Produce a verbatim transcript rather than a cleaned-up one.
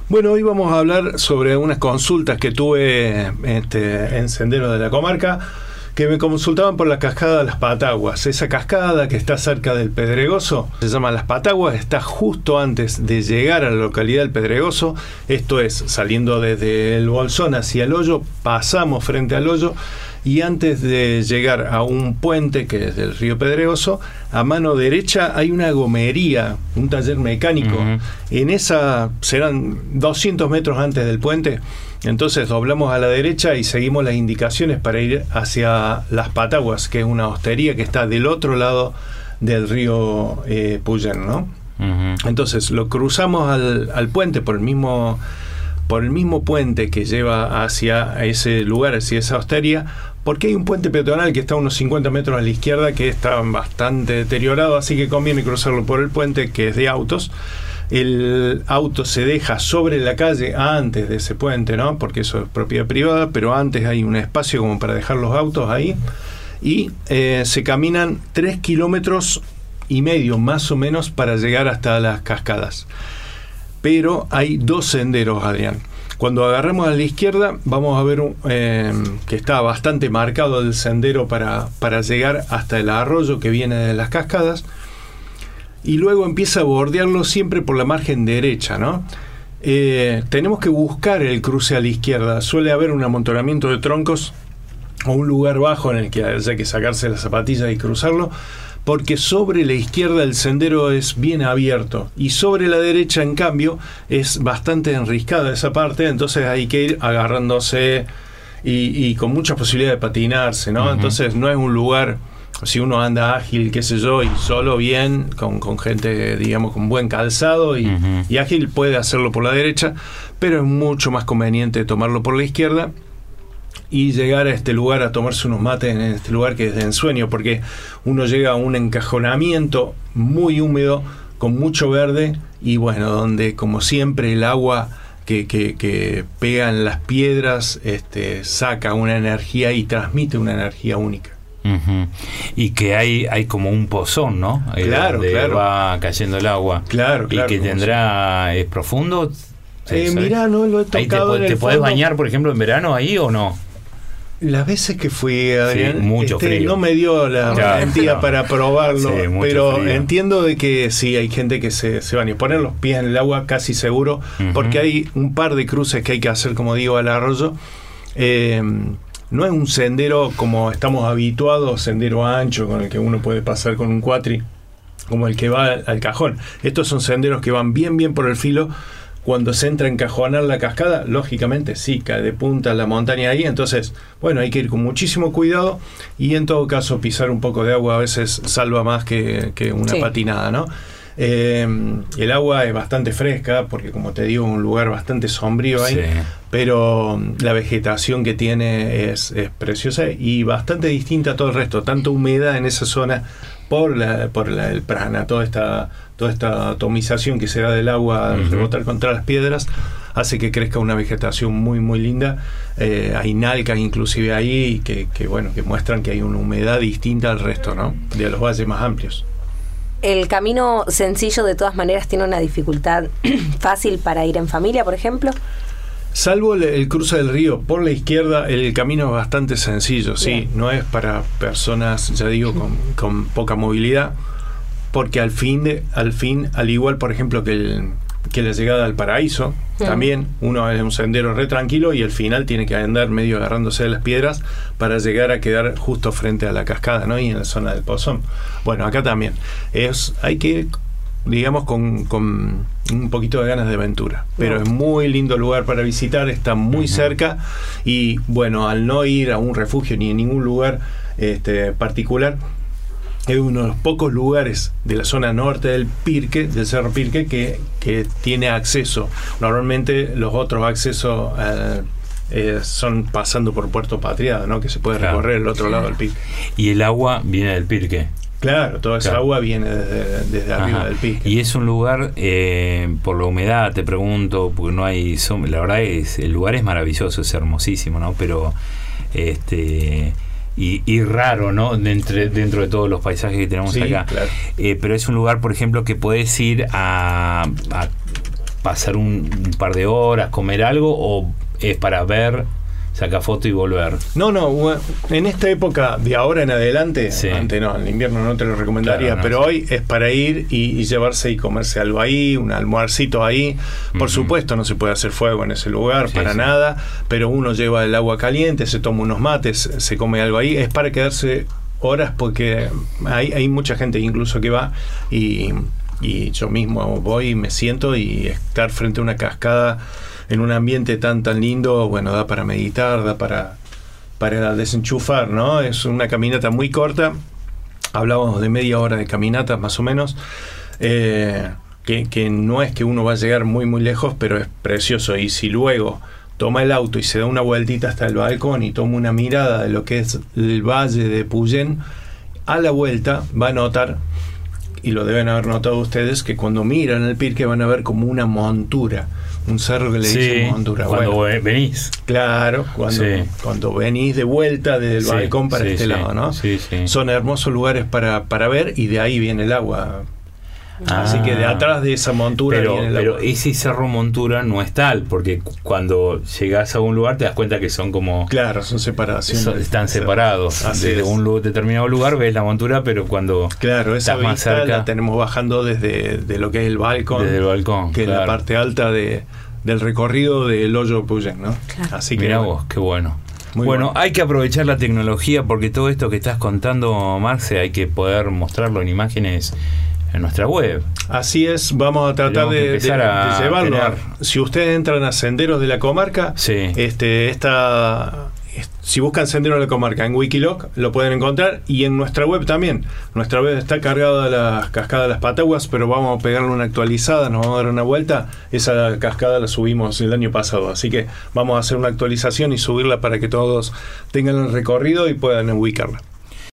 Bueno, hoy vamos a hablar sobre unas consultas que tuve este, en Senderos de la Comarca, que me consultaban por la cascada de Las Pataguas. Esa cascada que está cerca del Pedregoso se llama Las Pataguas, está justo antes de llegar a la localidad del Pedregoso. Esto es, saliendo desde el Bolsón hacia el Hoyo, pasamos frente al Hoyo, y antes de llegar a un puente que es del río Pedregoso, a mano derecha hay una gomería, un taller mecánico. Uh-huh. En esa serán doscientos metros antes del puente. Entonces doblamos a la derecha y seguimos las indicaciones para ir hacia Las Pataguas, que es una hostería que está del otro lado del río eh, Puyén, ¿no? Uh-huh. Entonces lo cruzamos al, al puente por el mismo por el mismo puente que lleva hacia ese lugar, hacia esa hostería, porque hay un puente peatonal que está a unos cincuenta metros a la izquierda que está bastante deteriorado, así que conviene cruzarlo por el puente, que es de autos. El auto se deja sobre la calle antes de ese puente, ¿no? Porque eso es propiedad privada, pero antes hay un espacio como para dejar los autos ahí. Y eh, se caminan tres kilómetros y medio más o menos para llegar hasta las cascadas. Pero hay dos senderos, Adrián. Cuando agarramos a la izquierda vamos a ver un, eh, que está bastante marcado el sendero para, para llegar hasta el arroyo que viene de las cascadas, y luego empieza a bordearlo siempre por la margen derecha, ¿no? Eh, tenemos que buscar el cruce a la izquierda. Suele haber un amontonamiento de troncos o un lugar bajo en el que haya que sacarse las zapatillas y cruzarlo, porque sobre la izquierda el sendero es bien abierto y sobre la derecha, en cambio, es bastante enriscada esa parte, entonces hay que ir agarrándose y, y con mucha posibilidad de patinarse, ¿no? Uh-huh. Entonces no es un lugar, si uno anda ágil, qué sé yo, y solo bien, con, con gente, digamos, con buen calzado y, uh-huh. y ágil, puede hacerlo por la derecha, pero es mucho más conveniente tomarlo por la izquierda y llegar a este lugar a tomarse unos mates en este lugar que es de ensueño, porque uno llega a un encajonamiento muy húmedo, con mucho verde, y bueno, donde como siempre el agua que, que, que pega en las piedras este, saca una energía y transmite una energía única. Uh-huh. Y que hay hay como un pozón, ¿no? Claro, donde claro. va cayendo el agua. Claro, claro. Y que tendrá, ¿es profundo? Eh, mirá, no lo he tocado. ¿Te, te podés bañar, por ejemplo, en verano ahí o no? Las veces que fui, Adrián, sí, mucho este, frío. No me dio la valentía no. para probarlo, sí, pero frío. Entiendo de que sí, hay gente que se, se baña. Poner los pies en el agua casi seguro, uh-huh. porque hay un par de cruces que hay que hacer, como digo, al arroyo. Eh, no es un sendero como estamos habituados, sendero ancho con el que uno puede pasar con un cuatri, como el que va al, al cajón. Estos son senderos que van bien, bien por el filo. Cuando se entra a encajonar la cascada, lógicamente sí, cae de punta la montaña ahí, entonces, bueno, hay que ir con muchísimo cuidado, y en todo caso pisar un poco de agua a veces salva más que, que una sí. patinada, ¿no? Eh, el agua es bastante fresca, porque como te digo, es un lugar bastante sombrío ahí, sí. pero la vegetación que tiene es, es preciosa y bastante distinta a todo el resto, tanto humedad en esa zona por la, por la, el prana, toda esta toda esta atomización que se da del agua al uh-huh. rebotar contra las piedras, hace que crezca una vegetación muy muy linda. Eh, hay nalcas inclusive ahí que, que bueno que muestran que hay una humedad distinta al resto, ¿no? De los valles más amplios. ¿El camino sencillo de todas maneras tiene una dificultad fácil para ir en familia, por ejemplo? Salvo el, el cruce del río por la izquierda, el camino es bastante sencillo, sí, Bien. No es para personas, ya digo, con, con poca movilidad, porque al fin, de, al fin, al igual, por ejemplo, que, el, que la llegada al paraíso, sí. también uno es un sendero re tranquilo y al final tiene que andar medio agarrándose de las piedras para llegar a quedar justo frente a la cascada, ¿no? Y en la zona del pozón. Bueno, acá también es, hay que ir, digamos, con, con un poquito de ganas de aventura, pero no. es muy lindo lugar para visitar, está muy uh-huh. cerca, y bueno, al no ir a un refugio ni en ningún lugar este, particular, es uno de los pocos lugares de la zona norte del Pirque, del Cerro Pirque, que, que tiene acceso. Normalmente los otros accesos eh, eh, son pasando por Puerto Patriada, ¿no? Que se puede claro. recorrer el otro lado del Pirque. ¿Y el agua viene del Pirque? Claro, toda esa claro. agua viene desde, desde arriba del Pirque. Y es un lugar, eh, por la humedad, te pregunto, porque no hay sombra. La verdad es, el lugar es maravilloso, es hermosísimo, ¿no? Pero este y, y raro, ¿no? Dentro, dentro de todos los paisajes que tenemos sí, acá. Claro. Eh, pero es un lugar, por ejemplo, que podés ir a, a pasar un, un par de horas, comer algo, o es para ver, sacar foto y volver? No, no, en esta época de ahora en adelante, sí. antes no, en invierno no te lo recomendaría, claro, no, pero sí. hoy es para ir y, y llevarse y comerse algo ahí, un almuercito ahí. Por uh-huh. supuesto no se puede hacer fuego en ese lugar, sí, para sí. nada, pero uno lleva el agua caliente, se toma unos mates, se come algo ahí, es para quedarse horas, porque hay, hay mucha gente incluso que va y, y yo mismo voy y me siento, y estar frente a una cascada en un ambiente tan tan lindo, bueno, da para meditar, da para, para desenchufar, ¿no? Es una caminata muy corta, hablábamos de media hora de caminata más o menos, eh, que, que no es que uno va a llegar muy muy lejos, pero es precioso. Y si luego toma el auto y se da una vueltita hasta el balcón y toma una mirada de lo que es el valle de Puyén, a la vuelta va a notar, y lo deben haber notado ustedes, que cuando miran el Pirque van a ver como una montura, un cerro que le sí, dicen montura. Cuando bueno, venís. Claro, cuando, sí. cuando venís de vuelta desde el sí, balcón para sí, este sí, lado, ¿no? Sí, sí. Son hermosos lugares para, para ver, y de ahí viene el agua. Ah, así que de atrás de esa montura pero, viene el pero agua. Ese cerro montura no es tal, porque cuando llegas a un lugar te das cuenta que son como... Claro, son separaciones. Son, están separados. Así desde es. un lugar, determinado lugar ves la montura, pero cuando claro, esa estás más cerca... la tenemos bajando desde de lo que es el balcón. Desde el balcón, que claro. es la parte alta de, del recorrido del hoyo Puyén, ¿no? Claro. Así que... Mirá vos, qué bueno. Muy bueno, bueno, hay que aprovechar la tecnología, porque todo esto que estás contando, Marce, hay que poder mostrarlo en imágenes en nuestra web. Así es, vamos a tratar de, de, de llevarlo. Tener... Si ustedes entran a Senderos de la Comarca, sí. este, esta, si buscan Senderos de la Comarca en Wikiloc, lo pueden encontrar, y en nuestra web también. Nuestra web está cargada de las cascadas de las Pataguas, pero vamos a pegarle una actualizada, nos vamos a dar una vuelta. Esa cascada la subimos el año pasado, así que vamos a hacer una actualización y subirla para que todos tengan el recorrido y puedan ubicarla.